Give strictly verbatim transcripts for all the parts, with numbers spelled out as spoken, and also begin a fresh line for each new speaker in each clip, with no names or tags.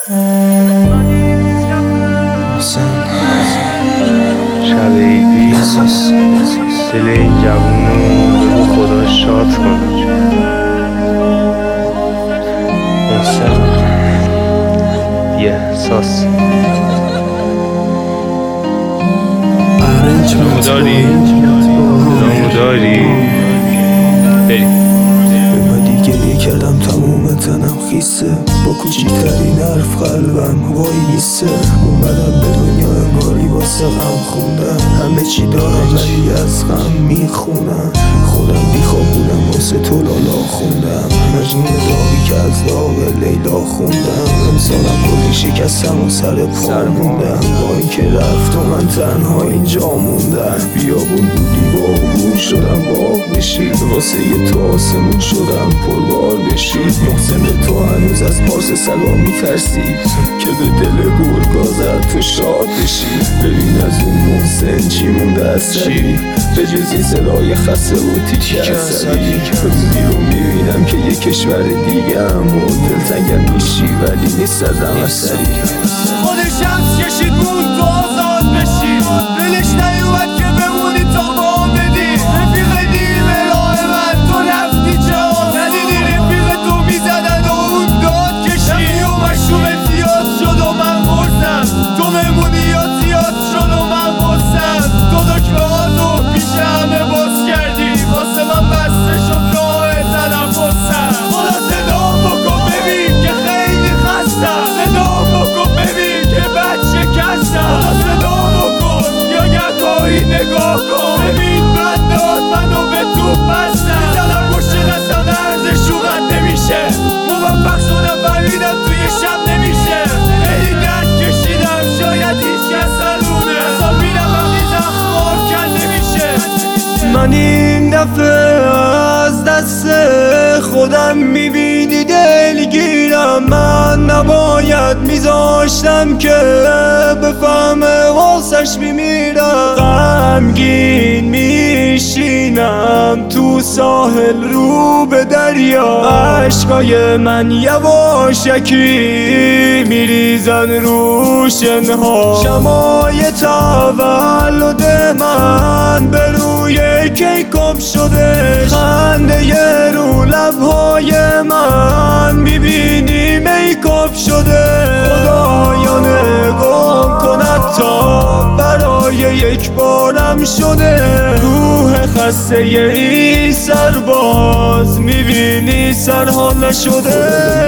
شب عیدی دل این جوونو بگو خدا شاد کن. محسن یه احساس ادامو داری ادامو داری بریم.
گریه کردم تموم تنم خیسه، با کوچیکترین حرف قلبم وای میسته. اومدم به دنیا انگاری واسه غم خوندم، همه چی دارم ولی از غم میخونم. خودم بیخواب بودم واسه تو لالا خوندم، مجنون داغی که از داغ لیلا خوندم. امسالم کلی شکستم و سر پا موندم، با این که رفت و من تنها اینجا موندم. بیابون بودی باغون شدم باغ بشید، واسه یه تو آسمون شدم پربار بشید. محسن تو هنوز از پارس سلام میترسی که به دل گرگا زد تو شاد بشی. ببین از اون محسن چی مونده اثری، به جز این صدای خسته و تیک اثری. روزی رو میبینم که یه کشور دیگه هم و دلتنگم میشی ولی نیست ازم اثری.
خودش شمس کشید موند تو آزاد بشی، دلش نیومد که بمونی تا با بدی. رفیق دیم راه من تو رفتی جا ندیدی، رفیق تو میزدن و اون داد کشی. و مشروب زیاد شد و من غرصم، تو مهمونی یا زیاد شد و من غصم. تو دکمه هاتو پیش همه باز کردی، واسه من بسته شد راه تنفسم. خدا صدام بکن ببین که خیلی خستم، صدام بکن ببین که بد شکستم. خدا صدام بکن یا گرپایی نگاه کن، ببین بد داد منو به تو بستم. میزنم پشت دستم درزش روغت نمیشه، موفق شدم فهمیدم توی شب نمیشه. خیلی درد کشیدم شاید هیچ کس سلونه، حساب میرم وقتی زخمار کن نمیشه.
من این دفعه از دست خودم میبینی دلگیرم، من نباید میذاشتم که بفهمه واسش میمیرم. غمگین میشینم تو ساحل رو به دریا، عشقای من یواشکی میریزن رو شنها. شمای تولد من به روی کیکم شده، خنده ی رو لبهای من میبینی میکاپ شده. خدایا نگاه کند تا برای یک بارم شده، روح خسته ی این سرباز میبینی سرحال نشده.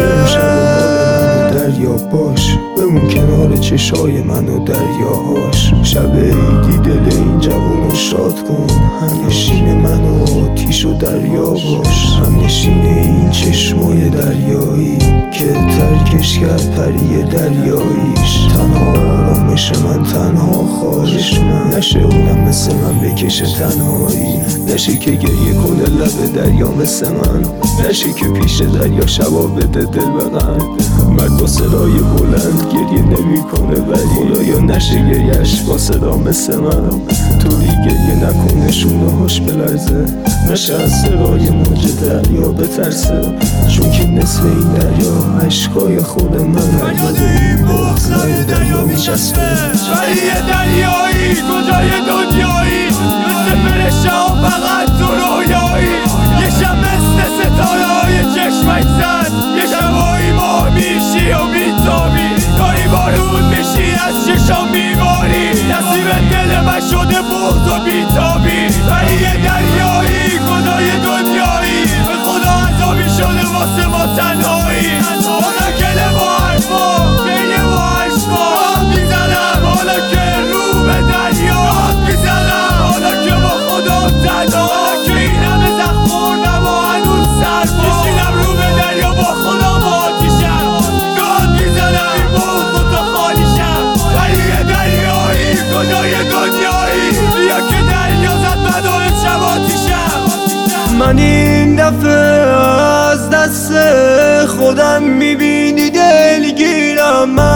دریا باش بمون کنار چشای من و دریاهاش، شب عیدی دل این جوونو شاد کن. همنشین من و آتیش و دریا باش، همنشین این چشمای دریایی که ترکش کرد پری دریاییش. تنها آرامش من تنها خواهش من، نشه اونم مثل من بکشه تنهایی. نشه که گریه کنه لب دریا مثل من، نشه که پیش دریا شبا بده دل بغن. مرد با صدای بلند گریه نمی کنه ولی خدایا نشه گریهش با صدا مثل من. طوری گریه نکنه شونه هاش بلرزه، نشه از صدای موج دریا بترسه، چون که نصف این دریا عشقای خود من.
فریاد این بغضای دریا میچسبه، ولی دریایی کجای دنیایی، مثل فرشته ها فقط تو رویایی. یه شب مثل ستاره های چشمک زد، یه شبایی ماه میشی و میتابی، کاری بارون میشی از چشام میباری. نصیب دل من شده بغض و بیتابی، ولی یه دریایی کجای دنیایی، به خدا عذابی شده واسه ما تنهایی. حالا گله با حرفا گریه با عشقا میزنم، حالا که رو به دریا میزنم، حالا که با خدا تنها، حالا که این همه زخم خوردم و هنوز سرما میشینم رو به دریا با خدا با آتیشم. گاد میزنم این بغض و تا خالیشم، ولی یه دریایی کجای دنیایی، بیا که دریا زد من و امشب آتیشم.
من این دفعه از دست خودم میبینی دلگیرم، من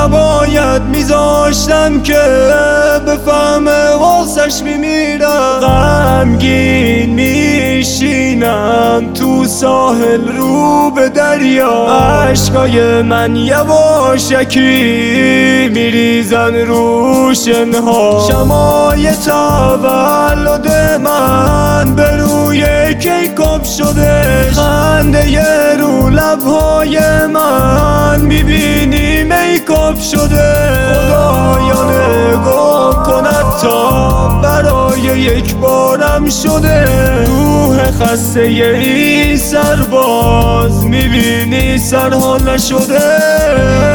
نباید میذاشتم که بفهمه واسش میمیرم. غمگین میشینم تو ساحل رو به دریا، عشقای من یواشکی میریزن رو شنها. شمای تولد من به روی کیکاپ شده، خنده رو لبهای من میبینی میکاپ شده. خدایا نگاه کند تا برای یک بارم شده، روح خسته این سرباز میبینی سرحال نشده.